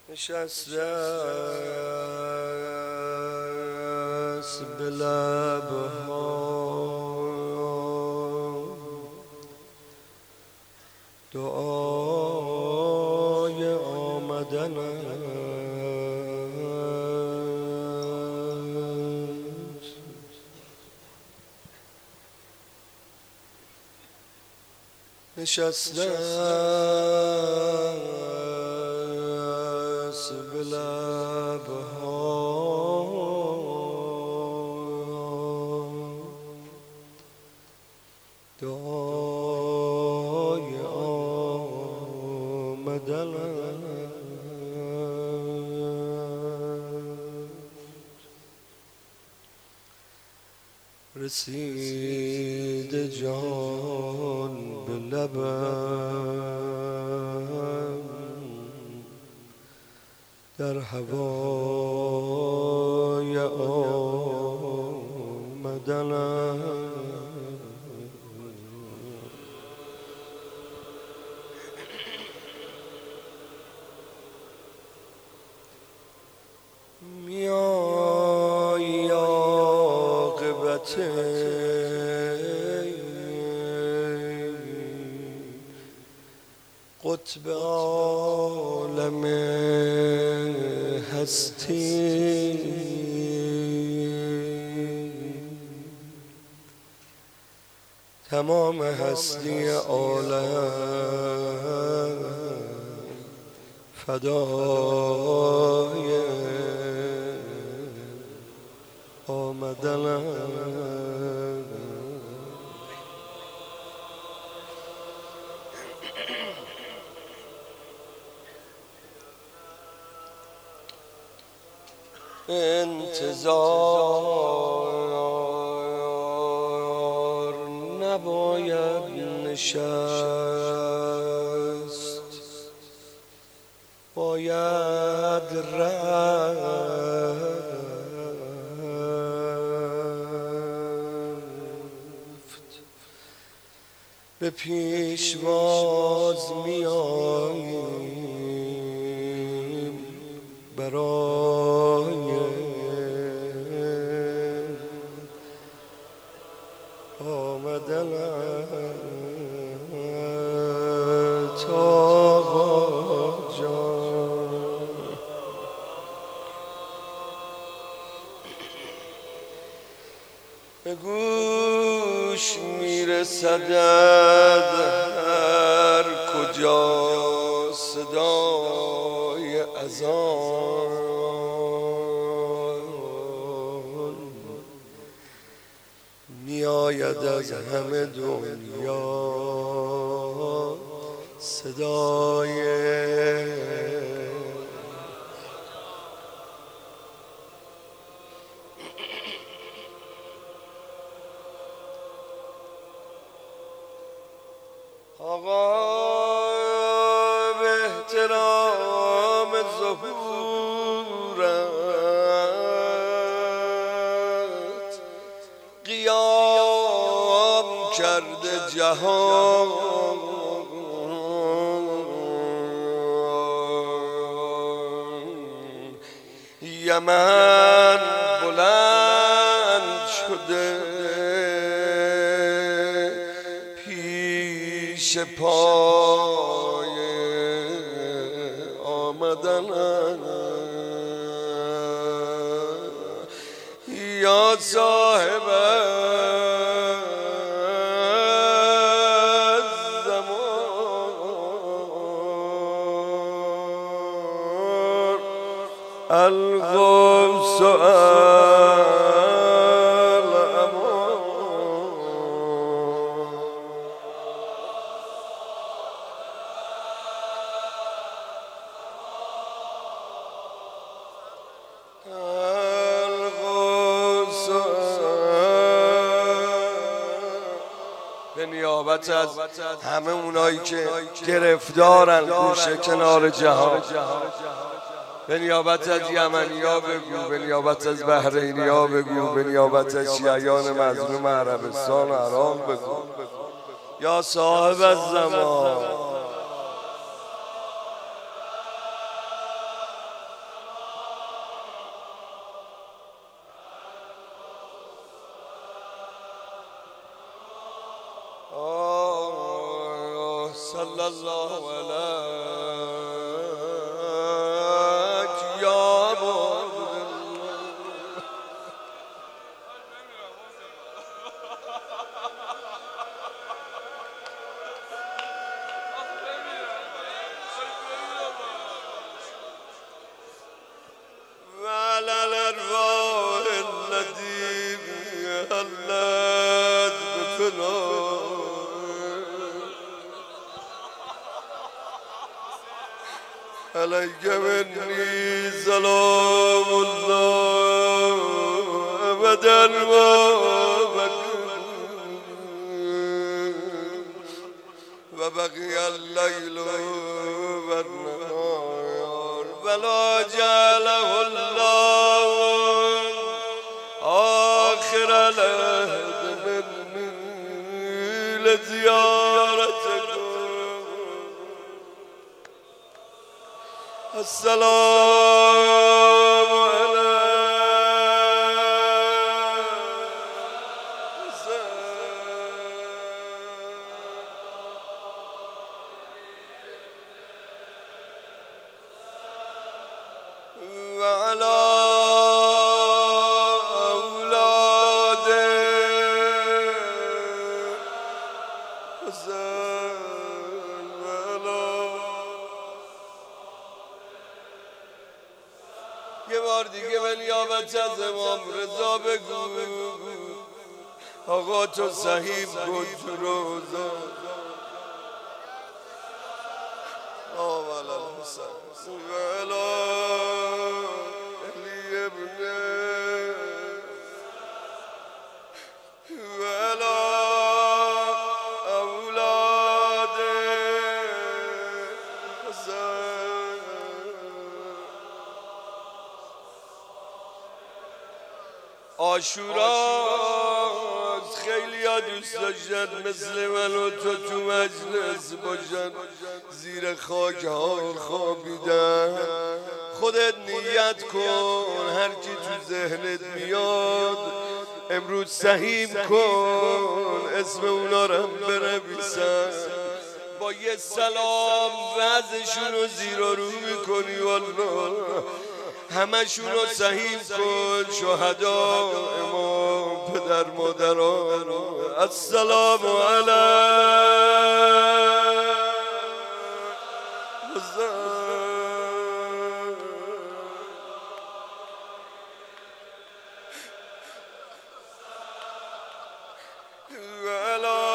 نشسته است به لبها دعای آمدن است. نشسته است به لبها دعای آمدن رسید جان به لبم در هوای آمدنم میای عاقبت قطب عالم هستی تمام هستی عالم فدای آمدنم انتظار نباید نشست باید رفت به پیشواز میاییم برای آمدنت آقا جان به گوش میرسدد هر کجا صدای اذان میآید از همه دنیا صدای آقا به احترام ظهورت قیام کرده جهان یمن بلند شده پیش پای آمدن یا صاحب الزمان الغوث به نیابت از همه اونایی که گرفتارن گوشه کنار جهان، به نیابت از یمنیا بگو، به نیابت از بحرینیا بگو، به نیابت از شیعیان مظلوم عربستان و عراق بگو، یا صاحب الزمان صلی الله علیک یا وعلى الأرواح التي هلت بفناء عليك مني سلام الله أبدا وبقي الليل والنهار ولا جعله الله آخر العهد مني لزيارتكم السلام وعلى أولاده حسين وعلى یه بار دیگه به نیابت از امام رضا بگو آقا تو صحیح کن تو روزا آوال الحسین وعلا علی ابن وعلا اولاد حسین عاشورا خیلی ها دوست داشتن مثل من و تو مجلس باشن زیر خاک ها خوابیدن خودت نیت کن هر کی تو ذهنت میاد امروز سهیم کن اسم اونا رو بنویسن با یه سلام وضعشون رو زیر و رو میکنی والله همشون رو سهیم کن شهدا امام پدر مادران السلام علیکم